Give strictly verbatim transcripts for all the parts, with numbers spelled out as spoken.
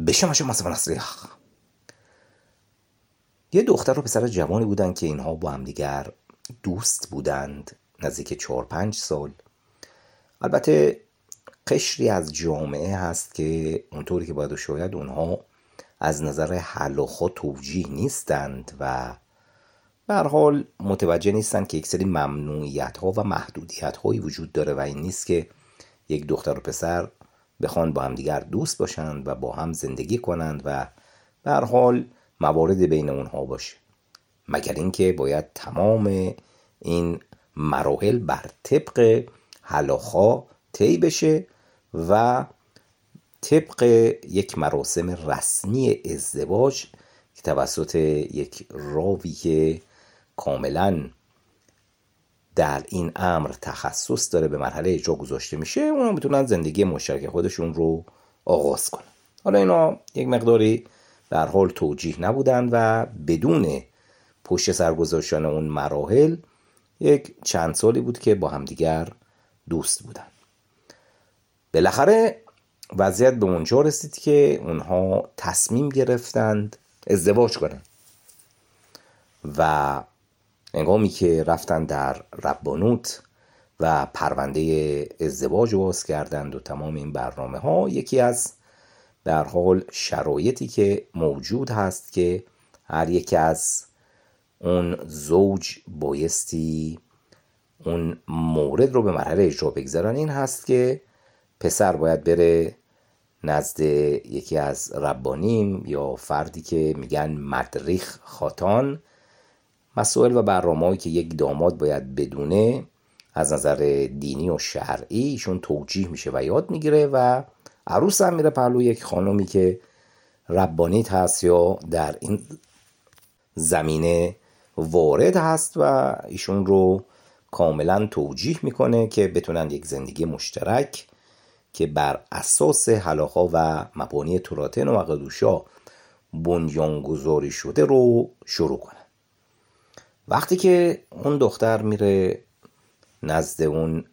בשم شما سفنسریخ. یه دختر و پسر جوانی بودن که اینها با هم دیگر دوست بودند نزدیک چهار پنج سال. البته قشری از جامعه هست که اونطوری که باید و شاید اونها از نظر حل و خود توجیه نیستند و به هر حال متوجه نیستند که یک سری ممنوعیت ها و محدودیت هایی وجود داره و این نیست که یک دختر و پسر بخوان با هم دیگر دوست باشند و با هم زندگی کنند و به هر حال موارد بین اونها باشه، مگر اینکه باید تمام این مراحل بر طبق حلاخا طی بشه و طبق یک مراسم رسمی ازدواج که توسط یک راوی که کاملا در این امر تخصص داره به مرحله اجرا گذاشته میشه، اونا میتونن زندگی مشترک خودشون رو آغاز کنن. حالا اینا یک مقداری در حال توجیه نبودن و بدون پشت سر گذاشتن اون مراحل یک چند سالی بود که با همدیگر دوست بودن. بالاخره وضعیت به اونجا رسید که اونها تصمیم گرفتند ازدواج کنن و هنگامی که رفتن در ربانوت و پرونده ازدواج باز کردند و تمام این برنامه ها، یکی از در حال شرایطی که موجود هست که هر یک از اون زوج بایستی اون مورد رو به مرحله اجرا بگذارن این هست که پسر باید بره نزد یکی از ربانیم یا فردی که میگن مدریخ خاتان، مسائل و برنامه‌هایی که یک داماد باید بدونه از نظر دینی و شرعی ایشون توجیه میشه و یاد میگیره و عروس هم میره پهلو یک خانومی که ربانیت هست یا در این زمینه وارد هست و ایشون رو کاملا توجیه میکنه که بتونن یک زندگی مشترک که بر اساس حلاخا و مبانی توراتن و قدوشا بنیانگذاری شده رو شروع کنن. وقتی که اون دختر میره نزد اون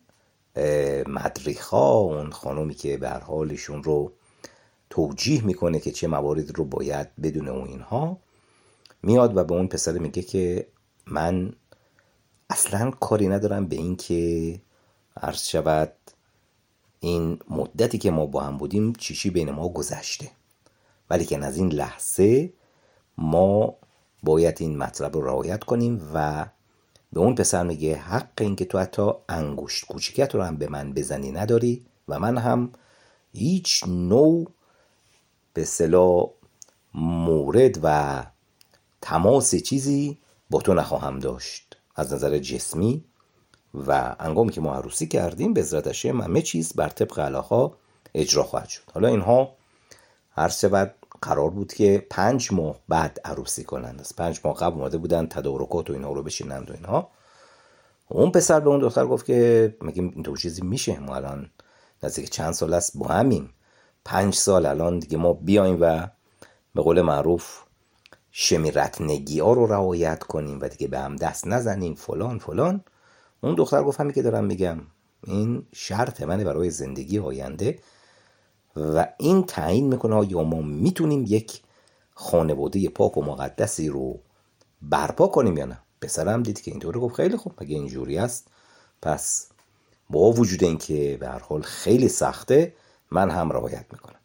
مدریخا، اون خانومی که به هر حال ایشون رو توجیه میکنه که چه مواردی رو باید بدونه و اینها، میاد و به اون پسر میگه که من اصلا کاری ندارم به این که عرض شود این مدتی که ما با هم بودیم چیشی بین ما گذشته، ولی که از این لحظه ما باید این مطلب رو رعایت کنیم و به اون پسر میگه حق این که تو حتی انگشت کوچیکت رو هم به من بزنی نداری و من هم هیچ نوع به اصطلاح مورد و تماس چیزی با تو نخواهم داشت از نظر جسمی و هنگامی که ما عروسی کردیم به عزت هشم همه چیز بر طبق علاقه اجرا خواهد شد. حالا اینها هر شود قرار بود که پنج ماه بعد عروسی کنن، از پنج ماه قبل اومده بودن تدارکات و اینها رو بشینند و اینها. اون پسر به اون دختر گفت که مگه این تو چیزی میشه؟ ما الان نزدیک چند سال است با همیم، پنج سال الان دیگه ما بیایم و به قول معروف شمیرتنگی ها رو رعایت کنیم و دیگه به هم دست نزنیم فلان فلان. اون دختر گفت همین که دارم میگم این شرط منه برای زندگی آینده و این تعیین میکنه یا ما میتونیم یک خانواده پاک و مقدسی رو برپا کنیم یا نه. پسرم دید که اینطوری، گفت خیلی خوب اگه اینجوری است پس با وجود این که به هر حال خیلی سخته من هم رعایت میکنم.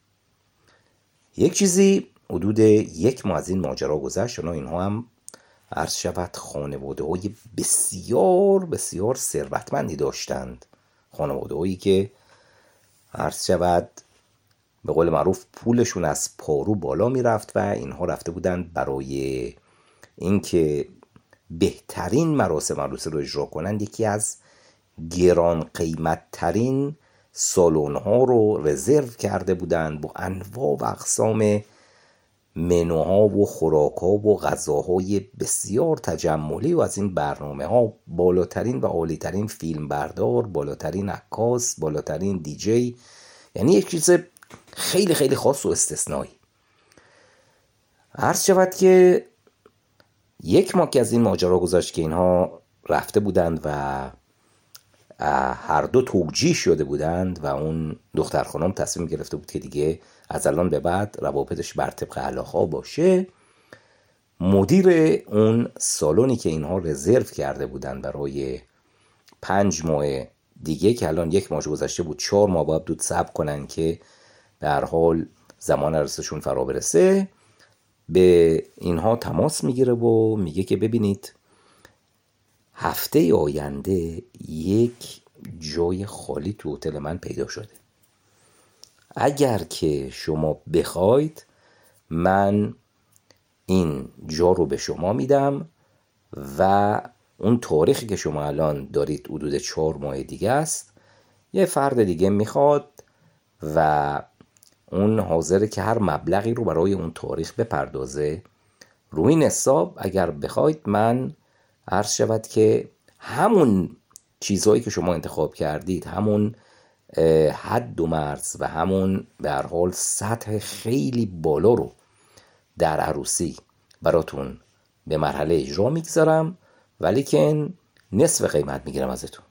یک چیزی حدود یک ماه از این ماجرا گذشت و اینها هم عرض شود خانواده های بسیار بسیار ثروتمندی داشتند، خانواده هایی که عرض شود به قول معروف پولشون از پارو بالا می رفت و اینها رفته بودند برای اینکه بهترین مراسم عروسی رو اجرا کنند یکی از گران قیمت ترین سالن ها رو رزرو کرده بودند با انواع و اقسام منوها و خوراک‌ها و غذاهای بسیار تجملی و از این برنامه ها بالاترین و عالیترین فیلم بردار، بالاترین عکاس، بالاترین دیجی، یعنی یک چیز خیلی خیلی خاص و استثنایی. عرض شود که یک ماه که از این ماجرا گذشت که اینها رفته بودند و هر دو توجیه شده بودند و اون دختر خانم تصمیم گرفته بود که دیگه از الان به بعد روابطش بر طبق علاقه باشه. مدیر اون سالونی که اینها رزرو کرده بودن برای پنج ماه دیگه که الان یک ماه گذشته بود، چهار ماه باید دود صبر کنن که به هر حال زمان عرسشون فرا برسه، به اینها تماس میگیره و میگه که ببینید هفته آینده یک جای خالی تو هتل من پیدا شده، اگر که شما بخواید من این جا رو به شما میدم و اون تاریخی که شما الان دارید حدود چهار ماه دیگه است، یه فرد دیگه میخواد و اون حاضره که هر مبلغی رو برای اون تاریخ بپردازه. روی این حساب اگر بخواید من عرض شود که همون چیزهایی که شما انتخاب کردید، همون حد و مرز و همون به هر حال سطح خیلی بالا رو در عروسی براتون به مرحله اجرا میگذارم، ولی که نصف قیمت میگیرم ازتون.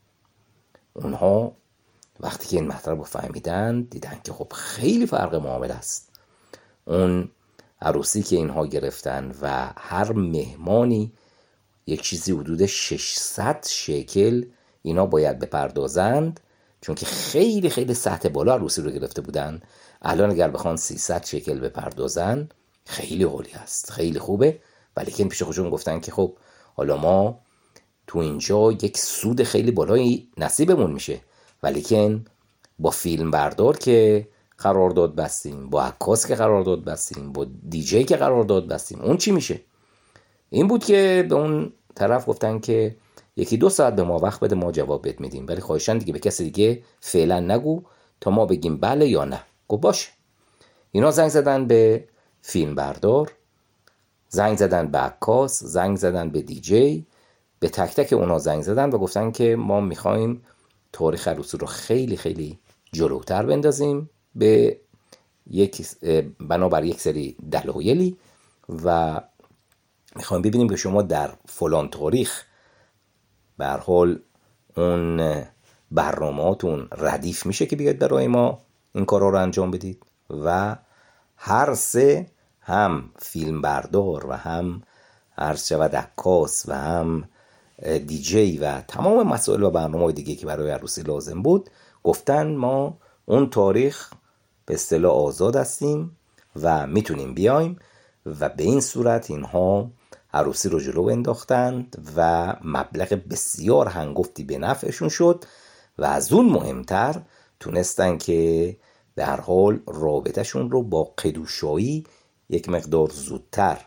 اونها وقتی که این مطلب رو فهمیدن دیدن که خب خیلی فرق معامله است. اون عروسی که اینها گرفتن و هر مهمانی یک چیزی حدود ششصد شکل اینا باید بپردازند، چون که خیلی خیلی سطح بالا عروسی رو گرفته بودن. الان اگر بخوان سیصد شکل بپردازن خیلی عالی است، خیلی خوبه. ولی که پیش خودشون گفتن که خب حالا ما تو اینجا یک سود خیلی بالایی نصیبمون میشه، ولی که با فیلم بردار که قرارداد بستیم، با عکاس که قرارداد بستیم، با دیجی که قرارداد بستیم، اون چی میشه؟ این بود که به اون طرف گفتن که یکی دو ساعت به ما وقت بده، ما جواب بهت میدیم، ولی خواهشاً دیگه به کسی دیگه فعلا نگو تا ما بگیم بله یا نه. گفت باشه. اینا زنگ زدن به فیلم بردار، زنگ زدن به عکاس، زنگ زدن به دیجی، به تک تک اونا زنگ زدن و گفتن که ما میخوایم تاریخ عروسی رو خیلی خیلی جلوتر بندازیم به یک بنابر یک سری دلایلی و میخوایم ببینیم که شما در فلان تاریخ به هر حال اون برنامه‌هاتون ردیف میشه که بیاید برای ما این کارا رو انجام بدید. و هر سه، هم فیلم بردار و هم عرض شود عکاس و هم دیجی و تمام مسائل و برنامه‌های دیگه که برای عروسی لازم بود، گفتن ما اون تاریخ به اصطلاح آزاد هستیم و میتونیم بیایم. و به این صورت اینها عروسی رو جلو انداختند و مبلغ بسیار هنگفتی به نفعشون شد و از اون مهمتر تونستن که به هر حال رابطهشون رو با قدوشایی یک مقدار زودتر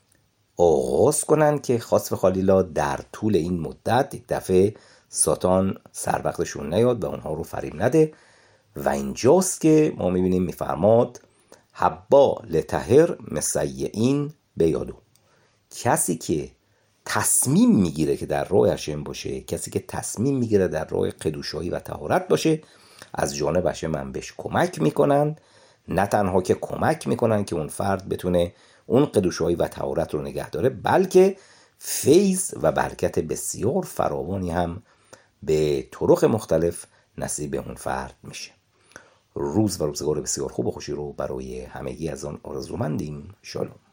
آغاز کنن که خاص و خالیلا در طول این مدت یک دفعه ساتان سر وقتشون نیاد و اونها رو فریب نده. و اینجاست که ما میبینیم میفرماد حبا لطهر مسیعین بیادو، کسی که تصمیم میگیره که در راه هشم باشه، کسی که تصمیم میگیره در راه قدوشایی و طهارت باشه، از جانب هشم من بهش کمک میکنن. نه تنها که کمک میکنن که اون فرد بتونه اون قدوشایی و طهارت رو نگه داره، بلکه فیض و برکت بسیار فراوانی هم به طرق مختلف نصیب اون فرد میشه. روز و روزگار بسیار خوب و خوشی رو برای همگی از آن آرزومندیم. شالوم.